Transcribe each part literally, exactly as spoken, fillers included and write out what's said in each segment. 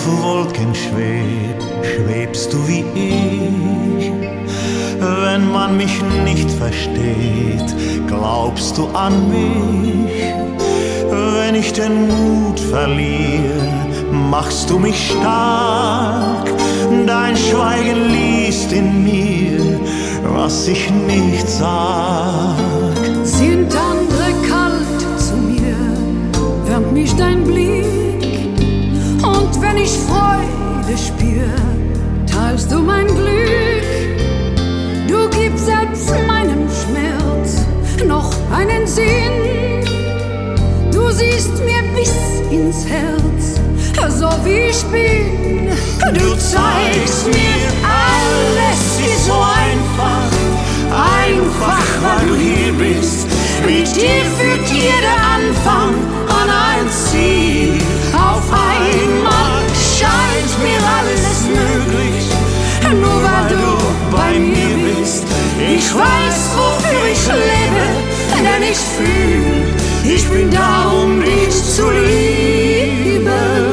Wolken schwebt, schwebst du wie ich. Wenn man mich nicht versteht, glaubst du an mich. Wenn ich den Mut verliere, machst du mich stark. Dein Schweigen liest in mir, was ich nicht sag. Sind andere kalt zu mir, wärmt mich dein Blick. Und wenn ich Freude spür, teilst du mein Glück. Du gibst selbst meinem Schmerz noch einen Sinn. Du siehst mir bis ins Herz, so wie ich bin. Du zeigst mir, alles ist so einfach, einfach, weil du hier bist. Mit dir führt jeder Anfang an ein Ziel. Auf einmal scheint mir alles möglich, nur weil du bei mir bist. Ich weiß, wofür ich lebe, denn ich fühl, ich bin da, um dich zu lieben.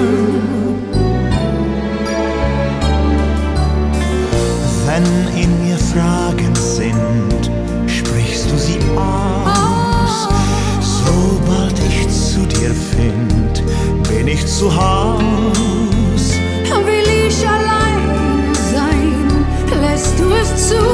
Wenn in mir Fragen sind, sprichst du sie aus. Sobald ich zu dir find, bin ich zu Haus. Will ich allein sein, lässt du es zu?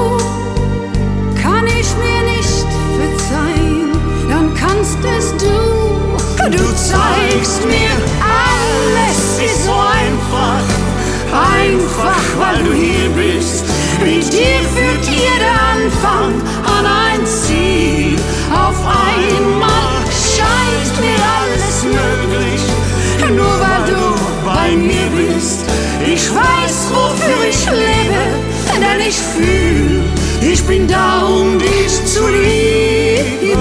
Kann ich mir nicht verzeihen, dann kannst es du. Du zeigst mir, alles ist so einfach, einfach, weil du hier bist. Mit dir führt jeder Anfang an ein Ziel. Auf einmal scheint mir alles möglich, nur weil du bei mir bist. Ich weiß, wofür ich lebe, denn ich fühl, ich bin da, um dich zu lieben.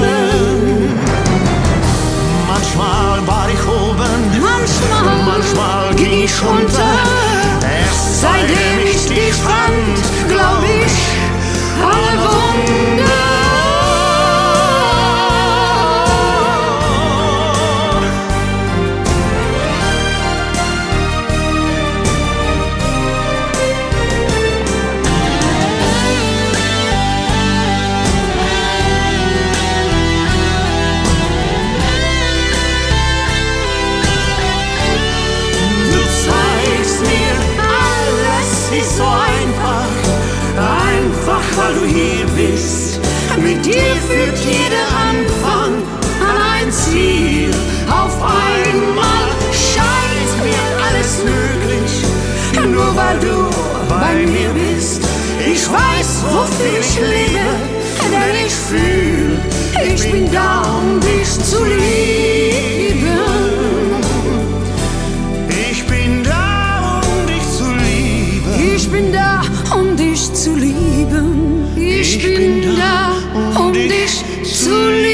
Manchmal war ich oben, Manchmal, manchmal ging ich runter. Erst seitdem ich dich fand, glaub ich alle Wunder. Weil du hier bist, mit dir führt jeder Anfang an ein Ziel. Auf einmal scheint mir alles möglich, nur weil du bei mir bist. Ich weiß, wofür ich lebe, denn ich fühl, ich bin da, um dich zu lieben. Ich bin da, um dich zu lieben. Ich bin da, um dich zu lieben. Ich bin da, um dich zu lieben.